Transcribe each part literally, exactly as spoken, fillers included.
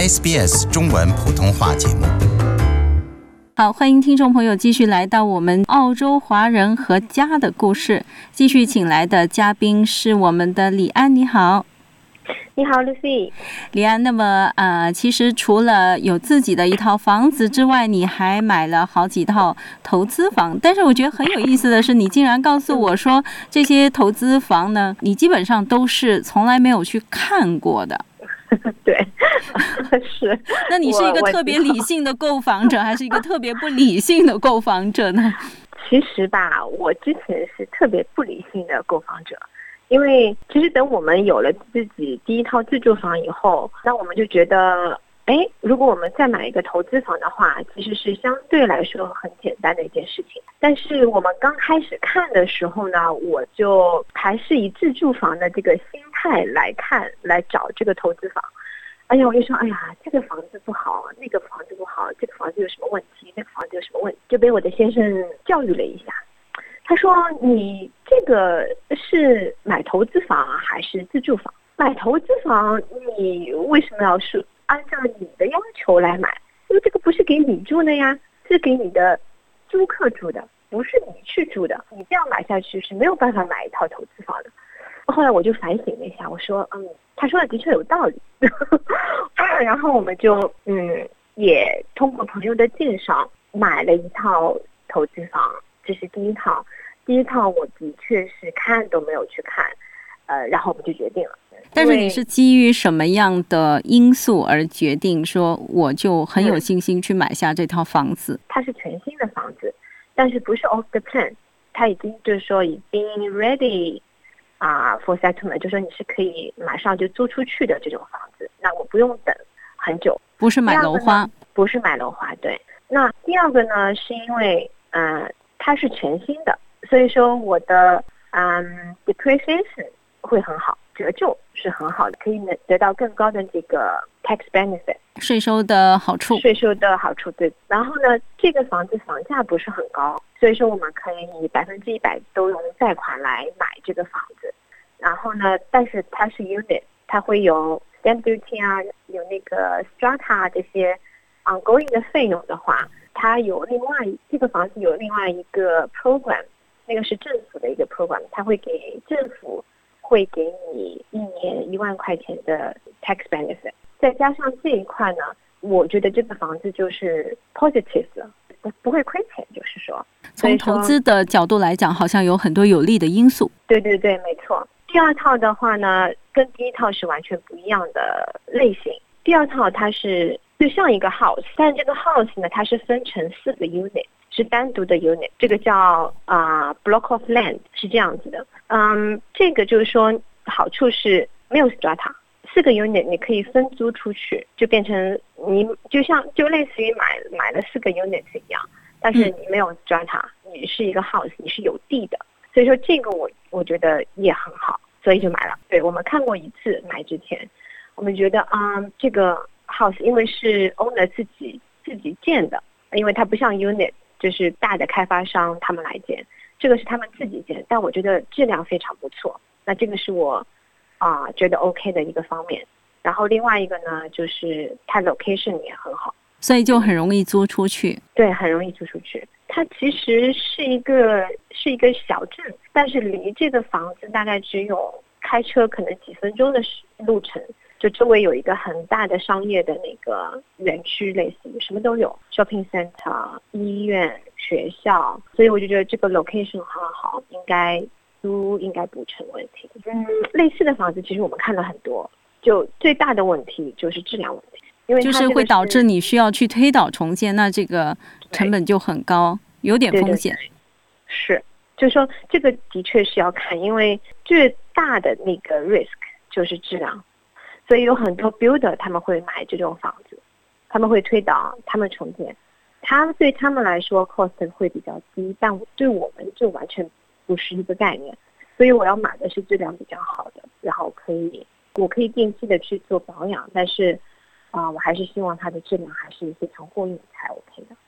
S B S 中文普通话节目。 好，欢迎听众朋友继续来到我们澳洲华人和家的故事。继续请来的嘉宾是我们的李安，你好。 你好 Lucy。 李安，那么呃，其实除了有自己的一套房子之外，你还买了好几套投资房。但是我觉得很有意思的是，你竟然告诉我说这些投资房呢，你基本上都是从来没有去看过的。 对，是。 那你是一个特别理性的购房者，还是一个特别不理性的购房者呢？ 其实吧，我之前是特别不理性的购房者。因为其实等我们有了自己第一套自住房以后，那我们就觉得，哎，如果我们再买一个投资房的话，其实是相对来说很简单的一件事情。但是我们刚开始看的时候呢，我就还是以自住房的这个心态来看，来找这个投资房。哎呀，我就说，哎呀，这个房子不好，那个房子不好，这个房子有什么问题，那个房子有什么问题，就被我的先生教育了一下。他说，你这个是买投资房还是自住房？买投资房你为什么要是按照你的要求来买？因为这个不是给你住的呀，是给你的租客住的，不是你去住的。你这样买下去是没有办法买一套投资房的。后来我就反省了一下，我说嗯，他说的的确有道理。然后我们就嗯也通过朋友的介绍买了一套投资房，这是第一套。第一套我的确是看都没有去看，呃，然后我们就决定了。 但是你是基于什么样的因素而决定说我就很有信心去买下这套房子？ 嗯、它是全新的房子，但是不是 off the plan， 它已经就是说已经 ready 啊、uh, for settlement， 就是说你是可以马上就租出去的这种房子，那我不用等很久。 不是买楼花？ 不是买楼花，对。那第二个呢，是因为嗯、呃，它是全新的。所以说我的嗯 depreciation 会很好，折旧是很好的，可以得到更高的这个 tax benefit， 税收的好处。 税收的好处，对。然后呢，这个房子房价不是很高，所以说我们可以百分之一百都用贷款来买这个房子。然后呢，但是它是 unit， 它会有 stamp duty 啊，有那个 strata 这些 ongoing 的费用的话，它有另外这个房子有另外一个 program。那个是政府的一个 program， 它会给政府会给你一年一万块钱的 tax benefit， 再加上这一块呢，我觉得这个房子就是 positive 了，不会亏钱，就是说从投资的角度来讲，好像有很多有利的因素。 对对对，没错。第二套的话呢，跟第一套是完全不一样的类型。第二套它是就像一个 house， 但这个 house 呢，它是分成四个 unit。是单独的 unit， 这个叫啊、呃、block of land， 是这样子的。嗯，这个就是说好处是没有 strata， 四个 unit 你可以分租出去，就变成你就像就类似于买买了四个 unit 一样，但是你没有 strata，、嗯、你是一个 house， 你是有地的，所以说这个我我觉得也很好，所以就买了。对，我们看过一次买之前，我们觉得啊、嗯、这个 house 因为是 owner 自己自己建的，因为它不像 unit。就是大的开发商他们来建，这个是他们自己建，但我觉得质量非常不错。那这个是我啊、呃、觉得 OK 的一个方面。然后另外一个呢，就是它 location 也很好， 所以就很容易租出去。 对，很容易租出去。它其实是一个是一个小镇，但是离这个房子大概只有开车可能几分钟的路程。就周围有一个很大的商业的那个园区，类似于什么都有 ，shopping center、医院、学校，所以我就觉得这个 location 很好，应该租应该不成问题。嗯，类似的房子其实我们看了很多，就最大的问题就是质量问题，因为它就是会导致你需要去推倒重建，那这个成本就很高，有点风险。 对对对，是，就是说这个的确是要看，因为最大的那个 risk 就是质量。所以有很多 builder 他们会买这种房子，他们会推倒，他们重建，他们对他们来说 cost 会比较低，但对我们就完全不是一个概念。所以我要买的是质量比较好的，然后可以我可以定期的去做保养，但是啊、呃，我还是希望它的质量还是非常过硬才 OK 的。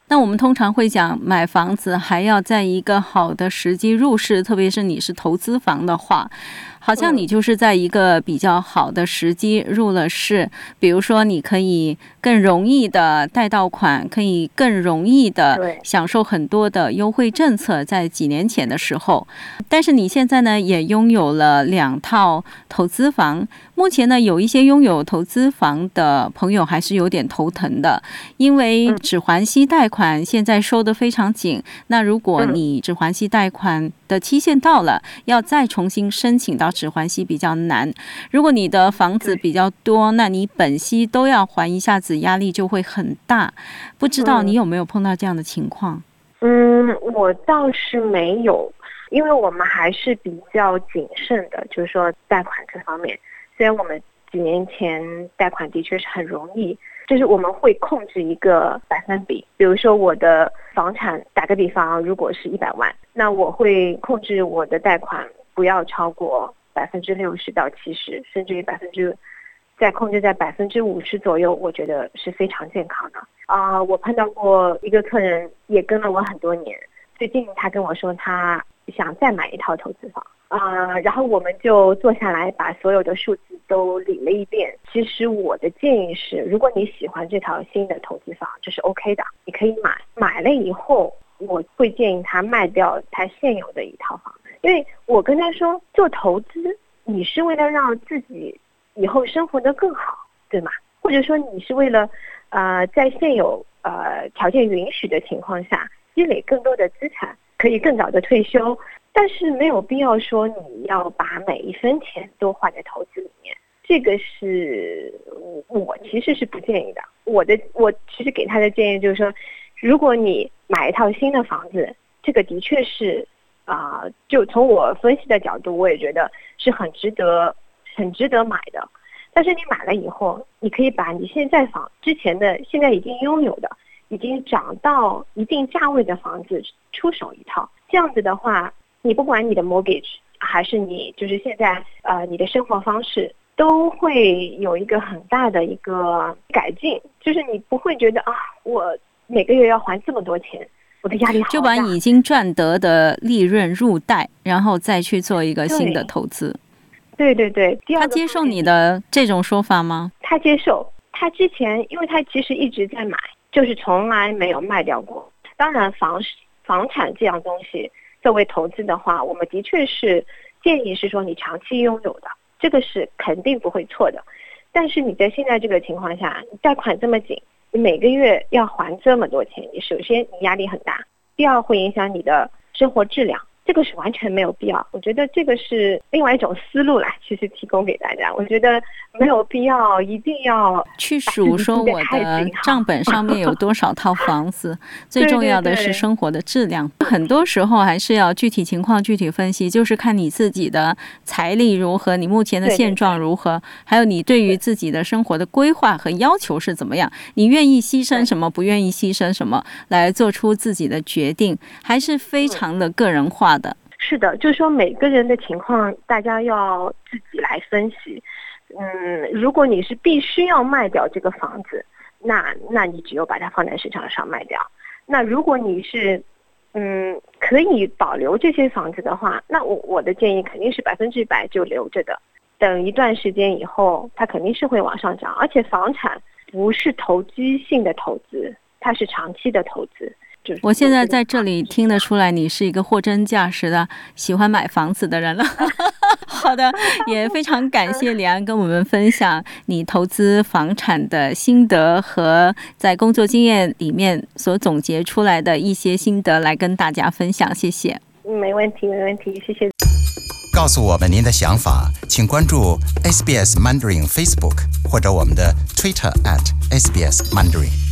那我们通常会讲买房子还要在一个好的时机入市，特别是你是投资房的话，好像你就是在一个比较好的时机入了市，比如说你可以更容易的贷到款，可以更容易的享受很多的优惠政策，在几年前的时候。但是你现在呢也拥有了两套投资房，目前呢有一些拥有投资房的朋友还是有点头疼的，因为只还息贷款现在收得非常紧，那如果你只还息贷款的期限到了，要再重新申请到只还息比较难。如果你的房子比较多，那你本息都要还，一下子压力就会很大。不知道你有没有碰到这样的情况？ 嗯，我倒是没有，因为我们还是比较谨慎的，就是说贷款这方面。虽然我们几年前贷款的确是很容易，就是我们会控制一个百分比，比如说我的房产，打个比方，如果是一百万，那我会控制我的贷款不要超过百分之六十到七十，甚至于百分之再控制在百分之五十左右，我觉得是非常健康的。啊、呃，我碰到过一个客人，也跟了我很多年，最近他跟我说他想再买一套投资房。啊、呃，然后我们就坐下来把所有的数字都理了一遍。其实我的建议是，如果你喜欢这套新的投资房，这是 OK 的，你可以买。买了以后，我会建议他卖掉他现有的一套房子，因为我跟他说，做投资你是为了让自己以后生活得更好，对吗？或者说你是为了呃在现有呃条件允许的情况下积累更多的资产，可以更早的退休。但是没有必要说你要把每一分钱都花在投资里面，这个是我其实是不建议的。我的我其实给他的建议就是说，如果你买一套新的房子，这个的确是啊、呃，就从我分析的角度，我也觉得是很值得很值得买的。但是你买了以后，你可以把你现在房之前的现在已经拥有的已经涨到一定价位的房子出手一套，这样子的话，你不管你的 mortgage 还是你就是现在呃你的生活方式，都会有一个很大的一个改进，就是你不会觉得啊，我每个月要还这么多钱，我的压力好大。 就把已经赚得的利润入袋，然后再去做一个新的投资。 对对对，第二个他接受你的这种说法吗？ 他接受，他之前因为他其实一直在买，就是从来没有卖掉过。当然房房产这样东西作为投资的话，我们的确是建议是说你长期拥有的，这个是肯定不会错的。但是你在现在这个情况下，你贷款这么紧，你每个月要还这么多钱，你首先你压力很大，第二会影响你的生活质量，这个是完全没有必要。我觉得这个是另外一种思路啦，其实提供给大家。我觉得没有必要一定要去数说我的账本上面有多少套房子，最重要的是生活的质量。对对对，很多时候还是要具体情况具体分析，就是看你自己的财力如何，你目前的现状如何，对对对，还有你对于自己的生活的规划和要求是怎么样，你愿意牺牲什么，不愿意牺牲什么，来做出自己的决定，还是非常的个人化的。 是的，就是说每个人的情况大家要自己来分析。嗯，如果你是必须要卖掉这个房子，那那你只有把它放在市场上卖掉。那如果你是嗯可以保留这些房子的话，那我我的建议肯定是百分之百就留着的。等一段时间以后，它肯定是会往上涨。而且房产不是投机性的投资，它是长期的投资。 我现在在这里听得出来，你是一个货真价实的喜欢买房子的人了。好的，也非常感谢李安跟我们分享你投资房产的心得和在工作经验里面所总结出来的一些心得，来跟大家分享。谢谢。 没问题，没问题，谢谢。 告诉我们您的想法，请关注 S B S Mandarin Facebook 或者我们的 Twitter at S B S Mandarin。